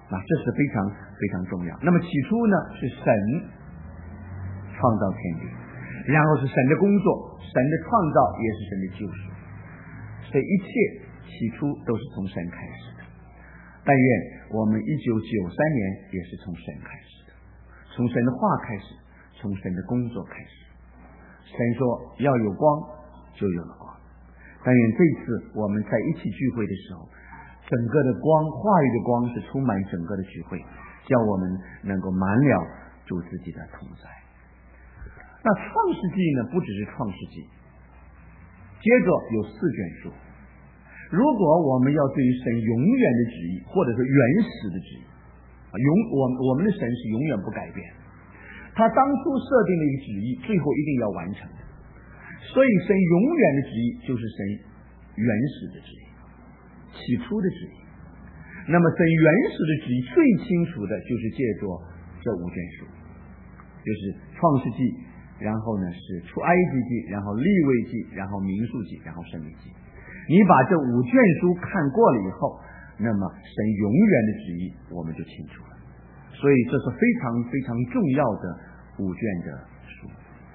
这是非常非常重要。那么起初呢是神创造天地，然后是神的工作，神的创造也是神的救赎，所以一切起初都是从神开始的。但愿我们1993年也是从神开始的，从神的话开始，从神的工作开始。神说要有光，就有了光。但愿这次我们在一起聚会的时候，整个的光，话语的光是充满整个的聚会，叫我们能够满了主自己的同在。那创世纪呢，不只是创世纪，接着有4卷书。如果我们要对于神永远的旨意，或者是原始的旨意，我们的神是永远不改变，他当初设定的一个旨意，最后一定要完成的。所以神永远的旨意就是神原始的旨意，起初的旨意。那么神原始的旨意最清楚的就是借着这5卷书，就是创世纪，然后呢是出埃及记，然后利未记，然后民数记，然后申命记。你把这5卷书看过了以后，那么神永远的旨意我们就清楚了。所以这是非常非常重要的5卷的书。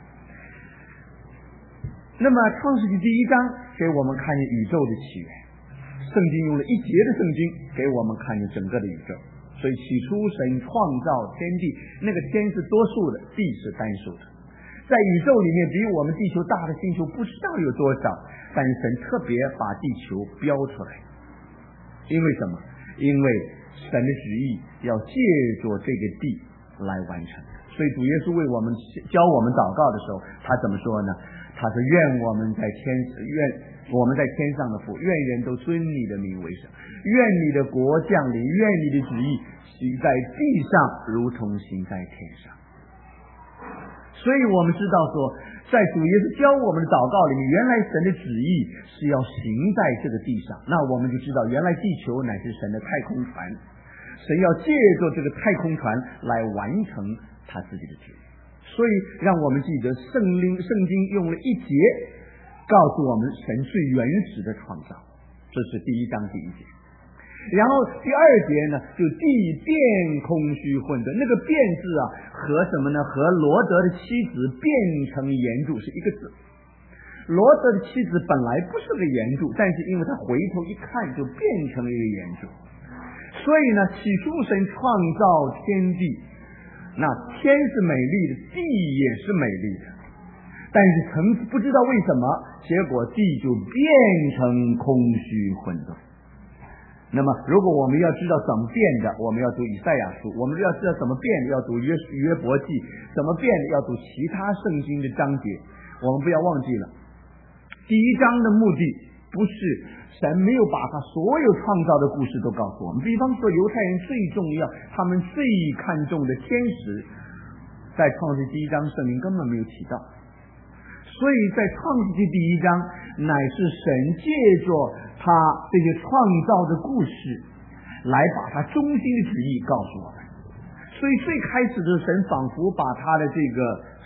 那么创世纪第1章给我们看见宇宙的起源，圣经用了1节的圣经给我们看见整个的宇宙。所以起初神创造天地，那个天是多数的，地是单数的。在宇宙里面比我们地球大的星球不知道有多少，但是神特别把地球标出来。因为什么？因为神的旨意要借着这个地来完成。所以主耶稣为我们教我们祷告的时候，他怎么说呢？他说愿我们在天上的父，愿人都尊你的名为神，愿你的国降临，愿你的旨意行在地上如同行在天上。所以我们知道说，在主耶稣教我们的祷告里面，原来神的旨意是要行在这个地上。那我们就知道原来地球乃是神的太空船，神要借着这个太空船来完成他自己的旨意。所以让我们记得圣经用了1节告诉我们神最原始的创造，这是第1章第1节。然后第2节呢，就地变空虚混沌，那个变字啊，和什么呢？和罗德的妻子变成岩柱是一个字。罗德的妻子本来不是个岩柱，但是因为他回头一看就变成了一个岩柱。所以呢，起初神创造天地，那天是美丽的，地也是美丽的，但是不知道为什么，结果地就变成空虚混沌。那么如果我们要知道怎么变的，我们要读以赛亚书；我们要知道怎么变的，要读约伯记；怎么变的，要读其他圣经的章节。我们不要忘记了，第1章的目的不是神没有把他所有创造的故事都告诉我们。比方说犹太人最重要，他们最看重的天使，在创世纪第1章圣经根本没有提到。所以在创世纪第1章乃是神借着他这些创造的故事来把他中心的旨意告诉我们。所以最开始的神仿佛把他的这个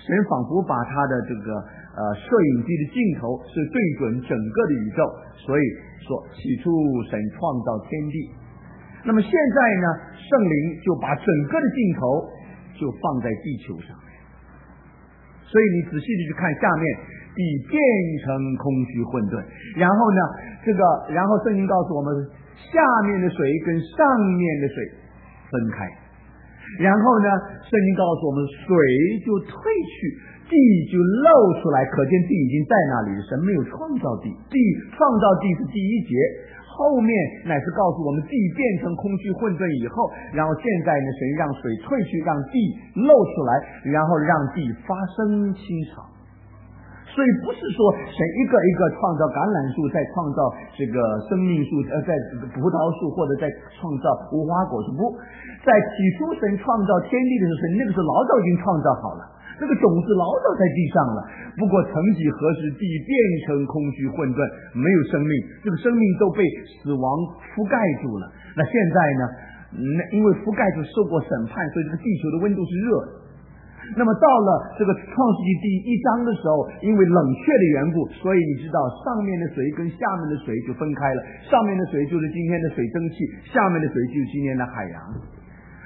摄影机的镜头是对准整个的宇宙，所以说起初神创造天地。那么现在呢，圣灵就把整个的镜头就放在地球上。所以你仔细的去看下面，地变成空虚混沌，然后呢，然后圣经告诉我们，下面的水跟上面的水分开，然后呢，圣经告诉我们，水就退去，地就露出来，可见地已经在那里，神没有创造地，创造地是第1节，后面乃是告诉我们地变成空虚混沌以后，然后现在呢，神让水退去，让地露出来，然后让地发生青草。所以不是说神一个一个创造橄榄树，再创造这个生命树，在葡萄树，或者在创造无花果树，不，在起初神创造天地的时候，神那个时候老早已经创造好了，这个种子老早在地上了，不过曾几何时地变成空虚混沌，没有生命，这个生命都被死亡覆盖住了。那现在呢，因为覆盖住受过审判，所以这个地球的温度是热的。那么到了这个创世纪第1章的时候，因为冷却的缘故，所以你知道上面的水跟下面的水就分开了，上面的水就是今天的水蒸气，下面的水就是今天的海洋。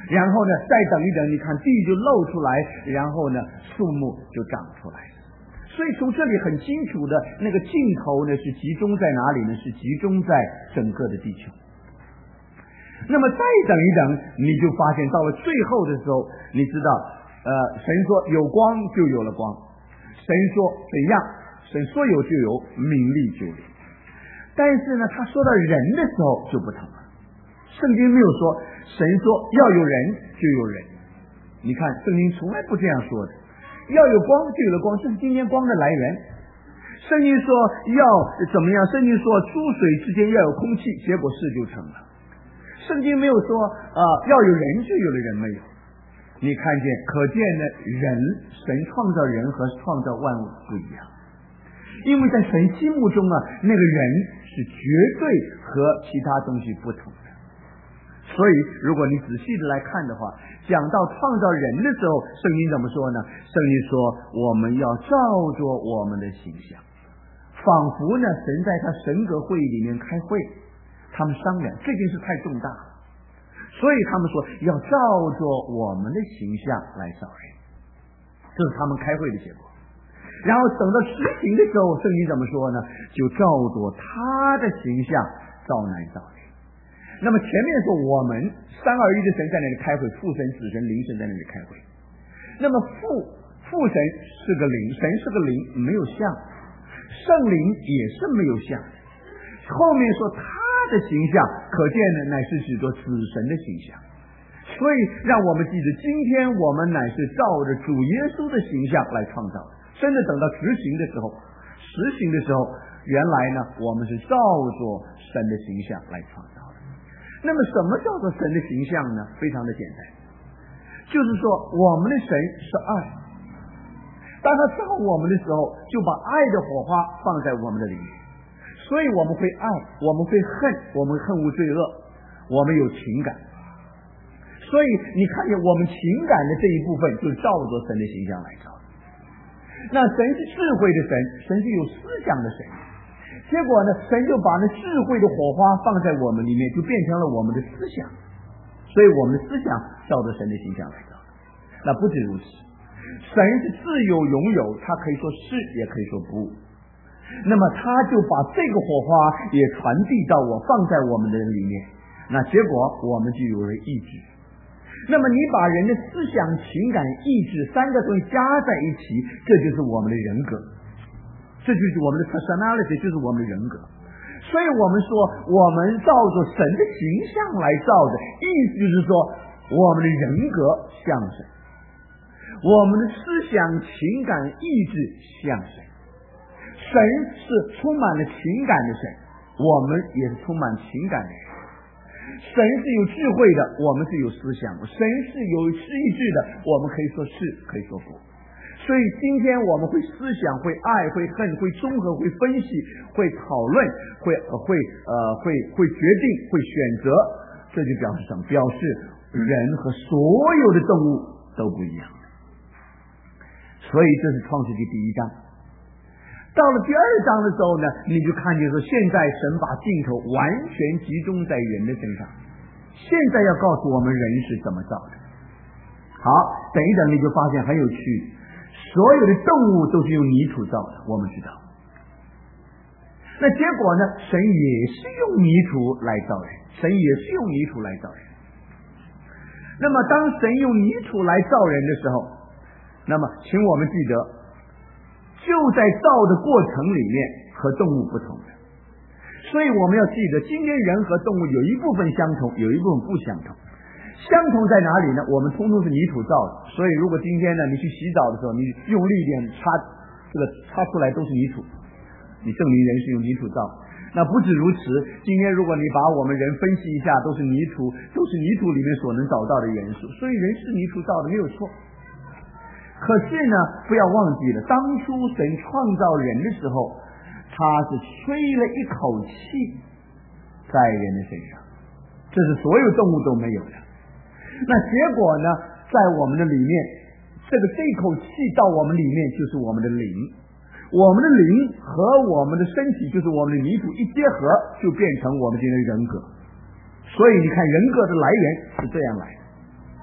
然后呢再等一等，你看地就露出来，然后呢树木就长出来了。所以从这里很清楚的那个镜头呢是集中在哪里呢？是集中在整个的地球。那么再等一等，你就发现到了最后的时候，你知道神说有光就有了光，神说怎样，神说有就有，命立就立。但是呢他说到人的时候就不同了，圣经没有说神说要有人就有人，你看圣经从来不这样说的，要有光就有了光，这是今天光的来源。圣经说要怎么样，圣经说诸水之间要有空气，结果事就成了。圣经没有说要有人就有了人，没有。你看见可见呢，人神创造人和创造万物不一样，因为在神心目中那个人是绝对和其他东西不同的。所以如果你仔细的来看的话，讲到创造人的时候，圣经怎么说呢？圣经说我们要照着我们的形象，仿佛呢神在他神格会议里面开会，他们商量这件事太重大了，所以他们说要照着我们的形象来造人，这是他们开会的结果。然后等到实行的时候，圣经怎么说呢？就照着他的形象造男造女。那么前面说我们三而一的神在那里开会，父神子神灵神在那里开会。那么父神是个灵，神是个灵，没有像，圣灵也是没有像。后面说他的形象，可见呢乃是指着子神的形象。所以让我们记得，今天我们乃是照着主耶稣的形象来创造的。真的等到实行的时候，原来呢我们是照着神的形象来创造的。那么什么叫做神的形象呢？非常的简单，就是说我们的神是爱，当他造我们的时候，就把爱的火花放在我们的里面，所以我们会爱，我们会恨，我们恨恶罪恶，我们有情感。所以你看见我们情感的这一部分就是照着神的形象来造的。那神是智慧的神，神是有思想的神，结果呢神就把那智慧的火花放在我们里面，就变成了我们的思想，所以我们的思想照着神的形象来造的。那不止如此，神是自有永有，他可以说是也可以说不，那么他就把这个火花也传递到放在我们的里面，那结果我们就有了意志。那么你把人的思想情感意志三个东西加在一起，这就是我们的人格，这就是我们的 personality， 就是我们的人格。所以我们说我们照着神的形象来造的，意思就是说我们的人格像神，我们的思想情感意志像神。神是充满了情感的神，我们也是充满情感的人。神是有智慧的，我们是有思想的；神是有意志的，我们可以说是，可以说不。所以今天我们会思想，会爱，会恨，会综合，会分析，会讨论，会决定，会选择，这就表示什么？表示人和所有的动物都不一样。所以这是创世纪第一章。到了第二章的时候呢，你就看见说，现在神把镜头完全集中在人的身上，现在要告诉我们人是怎么造的。好，等一等你就发现很有趣，所有的动物都是用泥土造的，我们知道。那结果呢，神也是用泥土来造人，神也是用泥土来造人。那么当神用泥土来造人的时候，那么请我们记得，就在造的过程里面和动物不同的，所以我们要记得，今天人和动物有一部分相同，有一部分不相同。相同在哪里呢？我们通通是泥土造的，所以如果今天呢你去洗澡的时候，你用力一点擦出来都是泥土，你证明人是用泥土造的。那不止如此，今天如果你把我们人分析一下，都是泥土里面所能找到的元素，所以人是泥土造的，没有错。可是呢，不要忘记了，当初神创造人的时候，他是吹了一口气在人的身上，这是所有动物都没有的。那结果呢，在我们的里面，这口气到我们里面就是我们的灵，我们的灵和我们的身体就是我们的泥土一结合，就变成我们今天的人格。所以你看人格的来源是这样来的。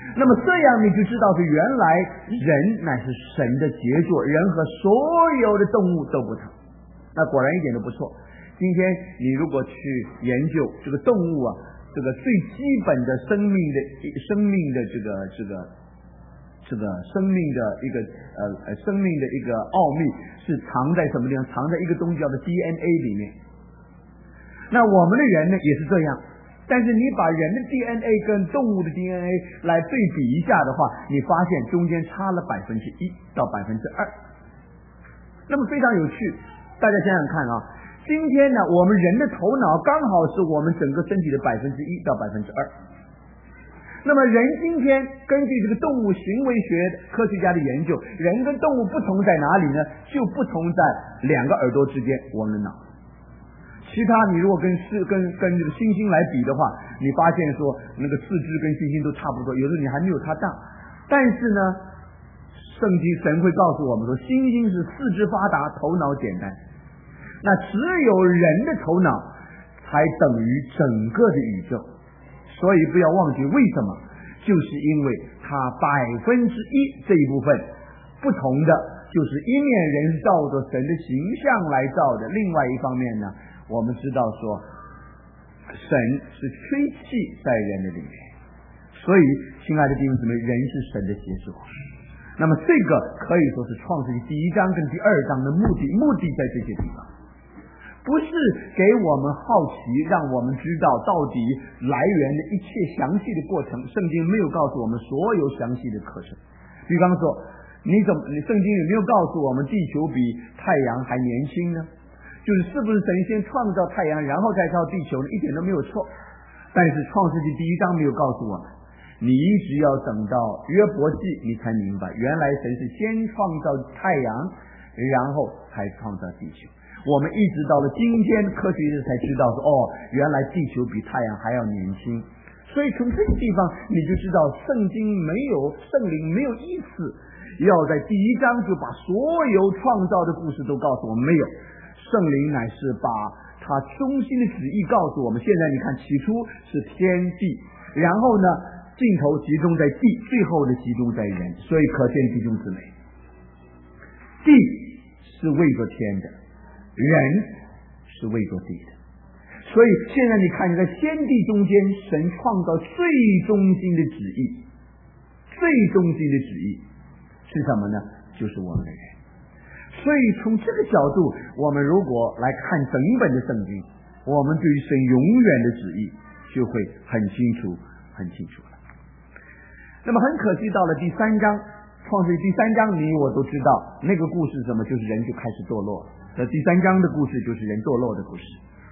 那么这样你就知道是原来人乃是神的杰作，人和所有的动物都不同。那果然一点都不错。今天你如果去研究这个动物啊，这个最基本的生命的一个奥秘是藏在什么地方？藏在一个东西叫做 DNA 里面。那我们的人呢也是这样。但是你把人的 DNA 跟动物的 DNA 来对比一下的话，你发现中间差了1%到2%。那么非常有趣，大家想想看啊，今天呢，我们人的头脑刚好是我们整个身体的1%到2%。那么人今天根据这个动物行为学科学家的研究，人跟动物不同在哪里呢？就不同在2个耳朵之间，我们的脑。其他你如果跟这个猩猩来比的话，你发现说那个四肢跟猩猩都差不多，有的你还没有它大。但是呢，圣经神会告诉我们说，猩猩是四肢发达，头脑简单。那只有人的头脑才等于整个的宇宙。所以不要忘记为什么，就是因为它1%这一部分不同的，就是一面人是照着神的形象来造的，另外一方面呢，我们知道说神是吹气在人的里面。所以亲爱的弟兄姊妹，人是神的杰作。那么这个可以说是创世纪第1章跟第2章的目的在这些地方，不是给我们好奇让我们知道到底来源的一切详细的过程，圣经没有告诉我们所有详细的课程。比方说你圣经有没有告诉我们地球比太阳还年轻呢？就是不是神先创造太阳然后再造地球呢？一点都没有错。但是创世纪第1章没有告诉我们，你一直要等到约伯记你才明白，原来神是先创造太阳然后才创造地球。我们一直到了今天科学家才知道说，原来地球比太阳还要年轻。所以从这个地方你就知道圣灵没有意思要在第1章就把所有创造的故事都告诉我们，没有。圣灵乃是把他中心的旨意告诉我们。现在你看，起初是天地，然后呢尽头集中在地，最后的集中在人。所以可见弟兄姊妹，地是为着天的，人是为着地的。所以现在你看，你在天地中间，神创造最中心的旨意，最中心的旨意是什么呢？就是我们的人。所以从这个角度，我们如果来看整本的圣经，我们对于神永远的旨意就会很清楚了。那么很可惜，到了第3章，创世记第3章，你我都知道那个故事是什么，就是人就开始堕落了。这第3章的故事就是人堕落的故事。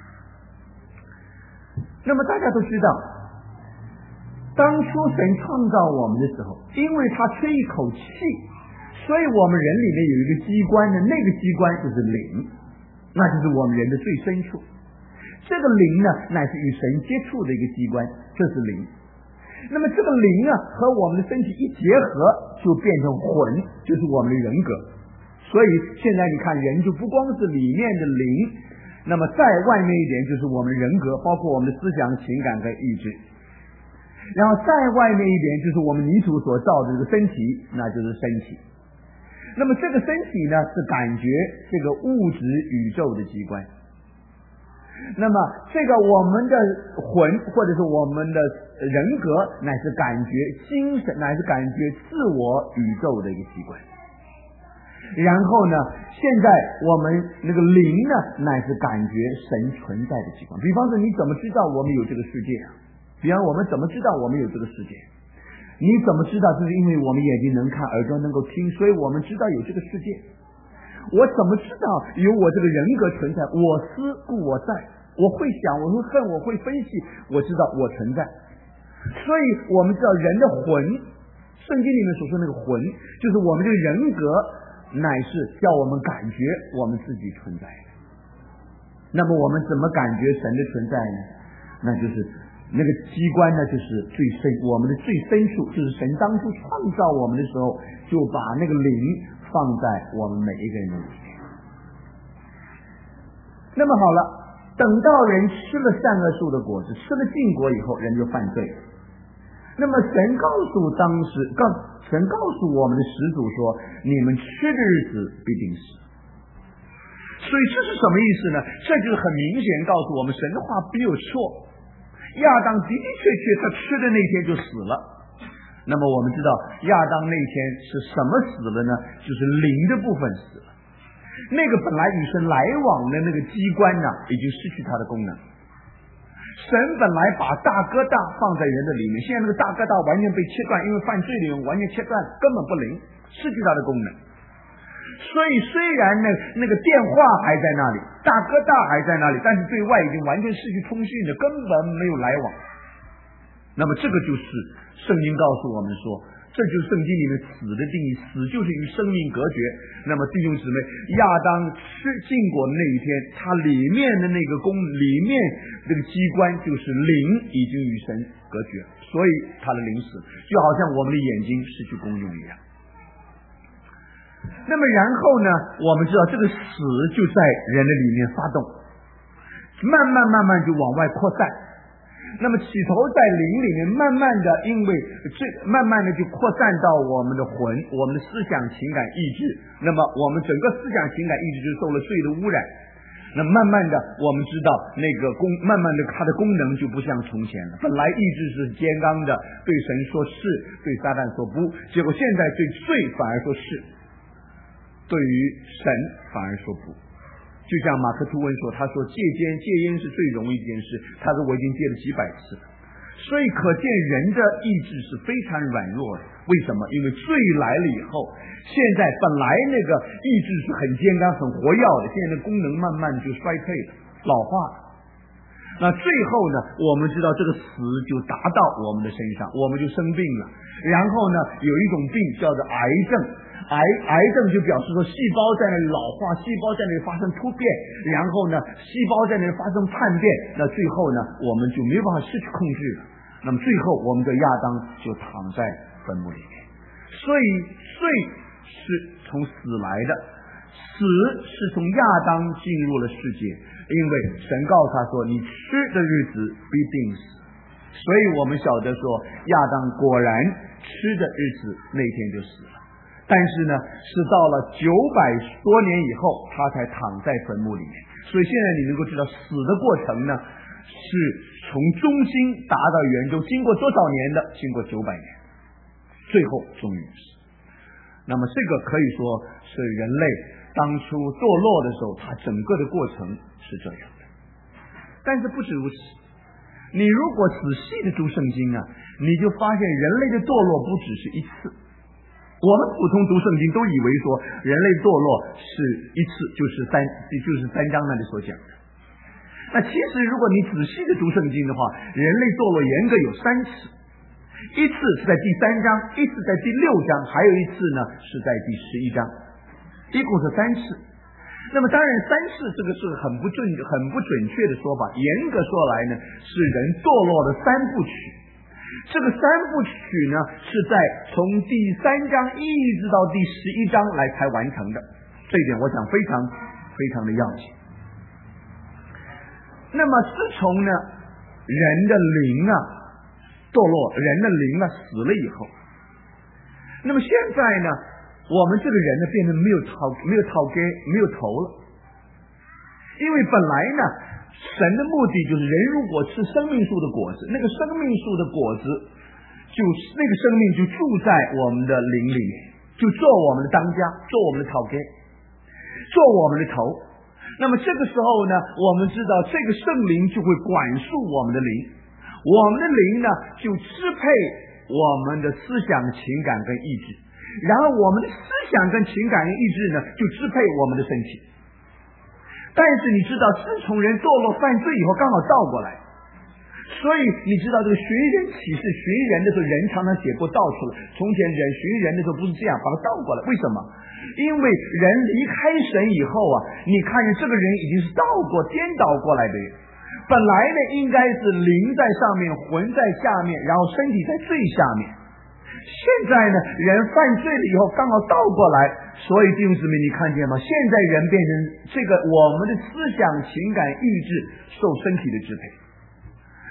那么大家都知道，当初神创造我们的时候，因为他吹一口气，所以我们人里面有一个机关呢，那个机关就是灵，那就是我们人的最深处。这个灵呢，乃是与神接触的一个机关，这是灵。那么这个灵啊，和我们的身体一结合，就变成魂，就是我们的人格。所以现在你看，人就不光是里面的灵，那么在外面一点就是我们人格，包括我们的思想、情感和意志。然后在外面一点就是我们泥土所造的这个身体，那就是身体。那么这个身体呢，是感觉这个物质宇宙的机关。那么这个我们的魂或者是我们的人格，乃是感觉精神，乃是感觉自我宇宙的一个机关。然后呢，现在我们那个灵呢，乃是感觉神存在的机关。比方说，你怎么知道我们有这个世界啊？比方我们怎么知道我们有这个世界？你怎么知道？就是因为我们眼睛能看，耳朵能够听，所以我们知道有这个世界。我怎么知道有我这个人格存在？我思故我在，我会想，我会恨，我会分析，我知道我存在。所以我们知道人的魂，圣经里面所说那个魂，就是我们这个人格，乃是叫我们感觉我们自己存在的。那么我们怎么感觉神的存在呢？那就是那个机关呢，就是最深，我们的最深处，就是神当初创造我们的时候，就把那个灵放在我们每一个人的里面。那么好了，等到人吃了善恶树的果子，吃了禁果以后，人就犯罪了。 那么神告诉我们的始祖说，你们吃的日子必定死。所以这是什么意思呢？这就是很明显告诉我们神的话没有错。亚当的的确确他吃的那天就死了。那么我们知道亚当那天是什么死了呢？就是灵的部分死了。那个本来与神来往的那个机关呢，已经失去它的功能。神本来把大疙瘩放在人的里面，现在那个大疙瘩完全被切断，因为犯罪的人完全切断，根本不灵，失去它的功能。所以虽然那个电话还在那里，大疙瘩还在那里，但是对外已经完全失去通讯的，根本没有来往。那么这个就是圣经告诉我们说，这就是圣经里面死的定义，死就是与生命隔绝。那么弟兄姊妹，亚当禁果的那一天，他里面的那个里面这个机关就是灵已经与神隔绝，所以他的灵死，就好像我们的眼睛失去功用一样。那么然后呢，我们知道这个死就在人的里面发动，慢慢就往外扩散。那么起头在灵里面，慢慢的就扩散到我们的魂，我们的思想情感意志。那么我们整个思想情感意志就受了罪的污染。那慢慢的我们知道慢慢的它的功能就不像从前了。本来意志是坚刚的，对神说是，对撒旦说不，结果现在对罪反而说是，对于神反而说不。就像马克吐温说，他说戒烟是最容易一件事，他说我已经戒了几百次了。所以可见人的意志是非常软弱的。为什么？因为罪来了以后，现在本来那个意志是很坚刚很活跃的，现在的功能慢慢就衰退了，老化了。那最后呢，我们知道这个死就达到我们的身上，我们就生病了。然后呢，有一种病叫做癌症，癌症就表示说细胞在那里老化，细胞在那里发生突变，然后呢细胞在那里发生叛变，那最后呢我们就没有办法失去控制了。那么最后我们的亚当就躺在坟墓里面。所以罪是从死来的，死是从亚当进入了世界，因为神告诉他说你吃的日子必定死。所以我们晓得说亚当果然吃的日子那天就死了，但是呢是到了900多年以后他才躺在坟墓里面。所以现在你能够知道死的过程呢，是从中心达到圆周，经过多少年的？经过900年，最后终于死。那么这个可以说是人类当初堕落的时候，它整个的过程是这样的。但是不止如此，你如果仔细的读圣经啊，你就发现人类的堕落不只是一次。我们普通读圣经都以为说人类堕落是一次，就是3章那里所讲的。那其实如果你仔细的读圣经的话，人类堕落严格有3次，一次是在第3章，一次在第6章，还有一次呢是在第11章，一共是3次。那么当然3次这个是很不准确的说法，严格说来呢是人堕落的3部曲。这个3部曲呢是在从第3章一直到第11章来才完成的，这一点我想非常非常的要紧。那么自从呢人的灵啊堕落，人的灵啊死了以后，那么现在呢我们这个人呢变得没有头了。因为本来呢神的目的就是人如果吃生命树的果子，那个生命树的果子就是那个生命就住在我们的灵里面，就做我们的当家，做我们的草根，做我们的头。那么这个时候呢我们知道这个圣灵就会管束我们的灵，我们的灵呢就支配我们的思想情感跟意志，然后我们的思想跟情感跟意志呢就支配我们的身体。但是你知道自从人堕落犯罪以后刚好倒过来，所以你知道这个寻人启事，寻人的时候人常常写过倒出来，从前人寻人的时候不是这样，把它倒过来。为什么？因为人离开神以后啊，你看见这个人已经是颠倒过来的人。本来呢应该是灵在上面，魂在下面，然后身体在最下面。现在呢人犯罪了以后刚好倒过来，所以弟兄姊妹你看见吗？现在人变成这个我们的思想情感意志受身体的支配。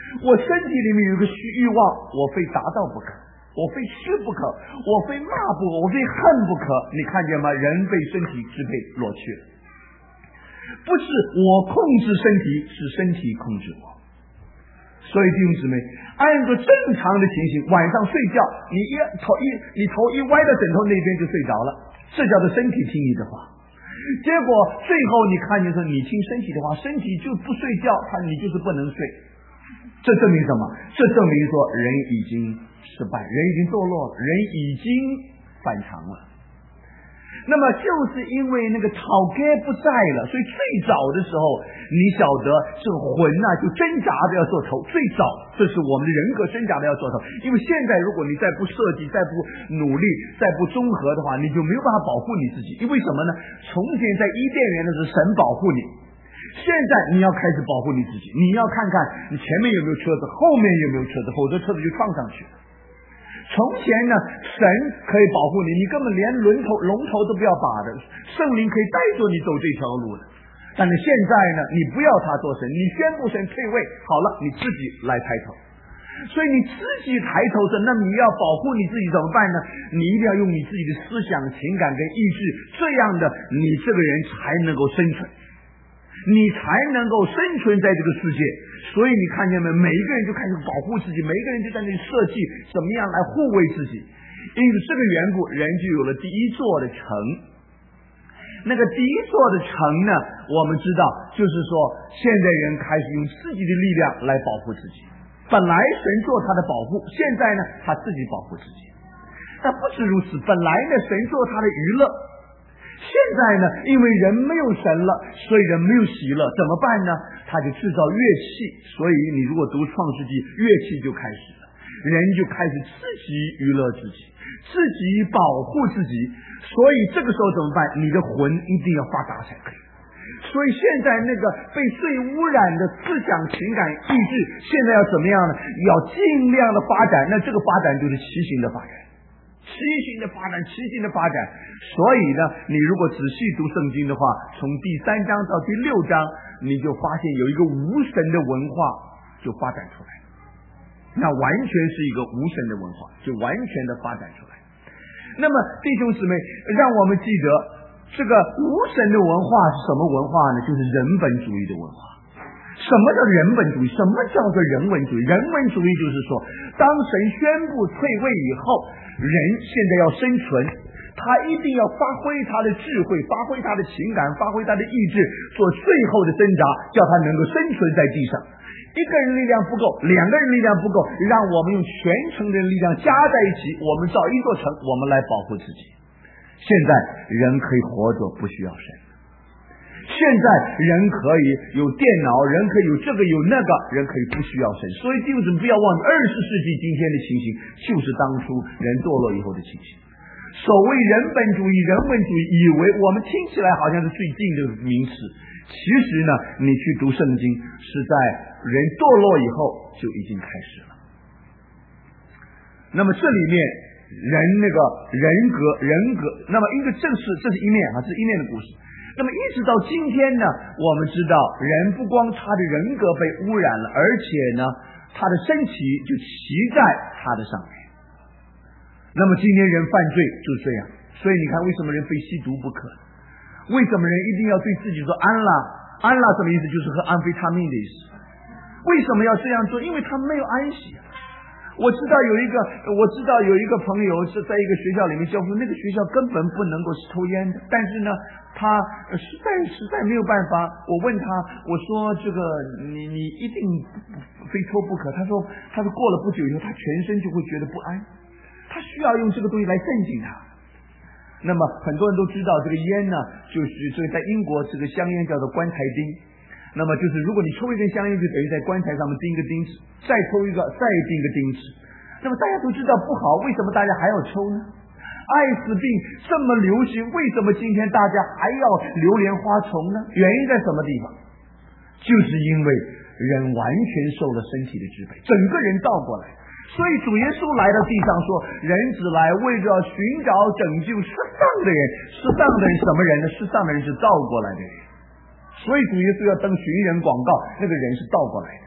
我身体里面有一个欲望，我非达到不可，我非吃不可，我非骂不可，我非恨不可。你看见吗？人被身体支配落去了，不是我控制身体，是身体控制我。所以弟兄姊妹，按照正常的情形，晚上睡觉，你头一歪到枕头那边就睡着了，这叫做身体听你的话。结果最后你看见说你听身体的话，身体就不睡觉，你就是不能睡。这证明什么？这证明说人已经失败，人已经堕落了，人已经反常了。那么就是因为那个草根不在了，所以最早的时候你晓得这个魂就挣扎着要做头，最早这是我们的人格挣扎着要做头。因为现在如果你再不设计，再不努力，再不综合的话，你就没有办法保护你自己。因为什么呢？从前在伊甸园的时候神保护你，现在你要开始保护你自己，你要看看你前面有没有车子，后面有没有车子，否则车子就撞上去了。从前呢，神可以保护你，你根本连龙头都不要把的，圣灵可以带着你走这条路的。但是现在呢，你不要他做神，你宣布神退位，好了，你自己来抬头。所以你自己抬头着，那么你要保护你自己怎么办呢？你一定要用你自己的思想、情感跟意志，这样的你这个人才能够生存，你才能够生存在这个世界。所以你看见没？每一个人就开始保护自己，每一个人就在那里设计怎么样来护卫自己。因此这个缘故，人就有了第一座的城。那个第一座的城呢，我们知道就是说现在人开始用自己的力量来保护自己。本来神做他的保护，现在呢他自己保护自己。但不止如此，本来呢神做他的娱乐，现在呢因为人没有神了，所以人没有喜乐，怎么办呢？他就制造乐器。所以你如果读创世纪，乐器就开始了，人就开始自己娱乐自己，自己保护自己。所以这个时候怎么办？你的魂一定要发达才可以。所以现在那个被罪污染的思想、情感、意志，现在要怎么样呢？要尽量的发展。那这个发展就是奇形的发展，奇形的发展，奇形的发展。所以呢，你如果仔细读圣经的话，从第3章到第6章，你就发现有一个无神的文化就发展出来，那完全是一个无神的文化，就完全的发展出来。那么弟兄姊妹，让我们记得这个无神的文化是什么文化呢？就是人本主义的文化。什么叫人本主义？什么叫做人文主义？人文主义就是说，当神宣布退位以后，人现在要生存，他一定要发挥他的智慧，发挥他的情感，发挥他的意志，做最后的挣扎，叫他能够生存在地上。一个人力量不够，两个人力量不够，让我们用全城的力量加在一起，我们造一座城，我们来保护自己。现在人可以活着，不需要神。现在人可以有电脑，人可以有这个有那个，人可以不需要神。所以弟兄姊妹不要忘记，20世纪今天的情形就是当初人堕落以后的情形。所谓人本主义、人文主义，以为我们听起来好像是最近的名词，其实呢，你去读圣经是在人堕落以后就已经开始了。那么这里面人那个人格，那么因为这是一面这是一面的故事。那么一直到今天呢，我们知道人不光他的人格被污染了，而且呢他的身体就骑在他的上面。那么今天人犯罪就是这样，所以你看为什么人非吸毒不可？为什么人一定要对自己说安拉什么意思？就是喝安非他命的意思。为什么要这样做？因为他没有安息。我知道有一个朋友是在一个学校里面教书，那个学校根本不能够抽烟的，但是呢他实在没有办法。我问他，我说这个你一定非抽不可。他说过了不久以后，他全身就会觉得不安，他需要用这个东西来镇静他。那么很多人都知道这个烟呢，就是这个在英国这个香烟叫做棺材钉。那么就是如果你抽一根香烟，就等于在棺材上面钉一个钉子，再抽一个再钉一个钉子。那么大家都知道不好，为什么大家还要抽呢？艾滋病这么流行，为什么今天大家还要榴莲花虫呢？原因在什么地方？就是因为人完全受了身体的支配，整个人倒过来。所以主耶稣来到地上说，人只来为着寻找拯救失丧的人。失丧的人什么人呢？失丧的人是倒过来的人。所以主耶稣要登寻人广告，那个人是倒过来的。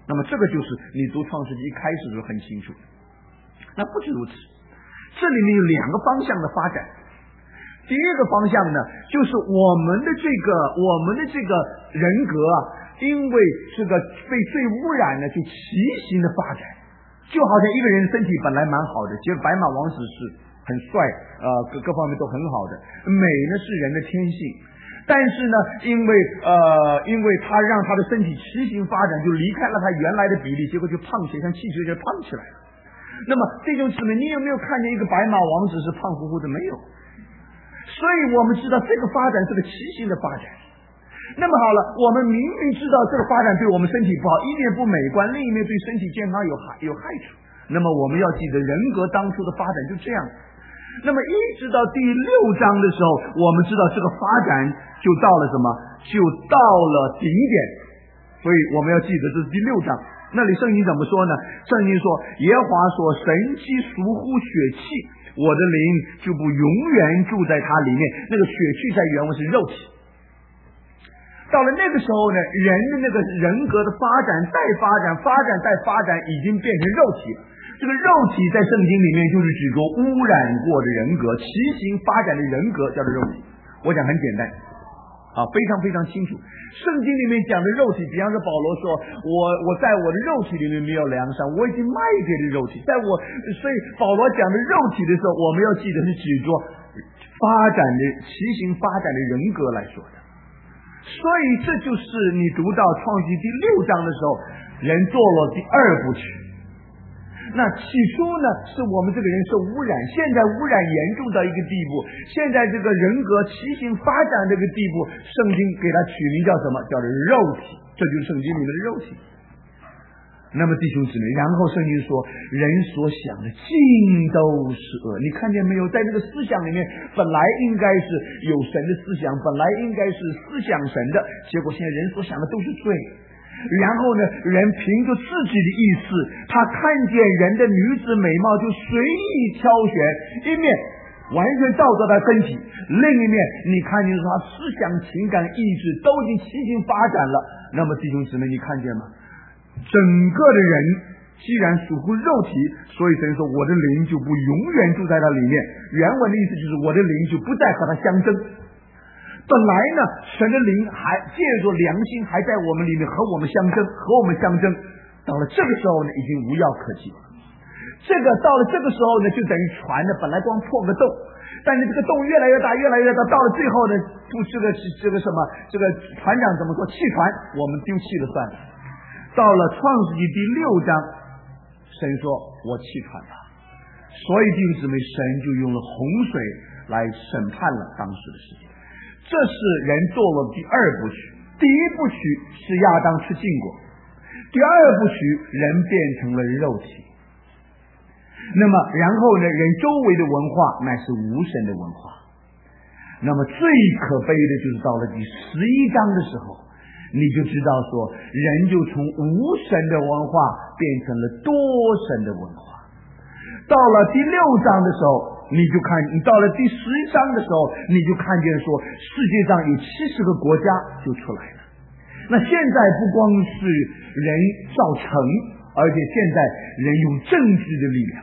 那么这个就是你读创世纪一开始的时候很清楚。那不止如此，这里面有2个方向的发展。第一个方向呢，就是我们的这个人格啊，因为这个被罪污染呢，就奇形的发展，就好像一个人身体本来蛮好的，结果白马王子是很帅，各方面都很好的，美呢是人的天性，但是呢，因为他让他的身体奇形发展，就离开了他原来的比例，结果就胖起来，像气球就胖起来了。那么弟兄姊妹，你有没有看见一个白马王子是胖乎乎的？没有。所以我们知道这个发展是个奇形的发展。那么好了，我们明明知道这个发展对我们身体不好，一面不美观，另一面对身体健康有害处。那么我们要记得，人格当初的发展就这样。那么一直到第6章的时候，我们知道这个发展就到了什么？就到了顶点。所以我们要记得这是第6章。那里圣经怎么说呢？圣经说，耶和华说，神既属乎血气，我的灵就不永远住在他里面。那个血气在原文是肉体。到了那个时候呢，人的那个人格的发展再发展，发展再发展，已经变成肉体了。这个肉体在圣经里面就是指着污染过的人格，奇形发展的人格叫做肉体。我讲很简单非常非常清楚。圣经里面讲的肉体，比方说保罗说，我在我的肉体里面没有良善，我已经卖给了肉体。所以保罗讲的肉体的时候，我们要记得是指着发展的奇形发展的人格来说的。所以这就是你读到创世纪第6章的时候，人堕落第2部曲。那起初呢，是我们这个人受污染，现在污染严重到一个地步，现在这个人格奇形发展这个地步，圣经给它取名叫什么？叫做肉体，这就是圣经里面的肉体。那么弟兄姊妹，然后圣经说，人所想的尽都是恶。你看见没有？在这个思想里面，本来应该是有神的思想，本来应该是思想神的，结果现在人所想的都是罪。然后呢，人凭着自己的意思，他看见人的女子美貌就随意挑选，一面完全照着他身体，另一面你看见他思想情感意志都已经奇形发展了。那么弟兄姊妹，你看见吗？整个的人既然属乎肉体，所以神说我的灵就不永远住在他里面。原文的意思就是我的灵就不再和他相争。本来呢，神的灵还借着良心还在我们里面和我们相争，到了这个时候呢，已经无药可救了。到了这个时候呢，就等于船呢本来光破个洞，但是这个洞越来越大，到了最后呢，这个船长怎么说？弃船，我们丢弃了算了。到了创世纪第6章，神说我弃船吧。所以弟兄姊妹，神就用了洪水来审判了当时的世界。这是人堕落的第2部曲。第1部曲是亚当吃禁果，第2部曲人变成了肉体。那么然后呢，人周围的文化乃是无神的文化。那么最可悲的就是到了第11章的时候，你就知道说，人就从无神的文化变成了多神的文化。到了第6章的时候，你到了第11章的时候，你就看见说，世界上有70个国家就出来了。那现在不光是人造成，而且现在人用政治的力量，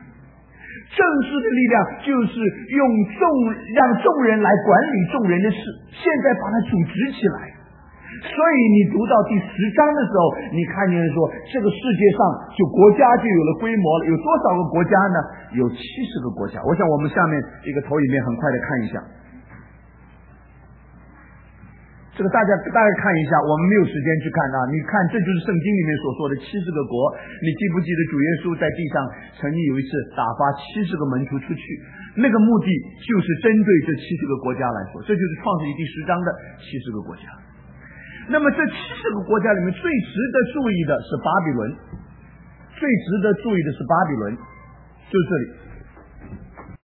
就是让众人来管理众人的事，现在把它组织起来。所以你读到第10章的时候，你看见说，这个世界上就国家就有了规模了。有多少个国家呢？有70个国家。我想我们下面一个投影片很快的看一下，这个大家看一下，我们没有时间去看你看，这就是圣经里面所说的70个国。你记不记得主耶稣在地上曾经有一次打发70个门徒出去，那个目的就是针对这70个国家来说。这就是创世记第10章的70个国家。那么这70个国家里面最值得注意的是巴比伦，就是这里。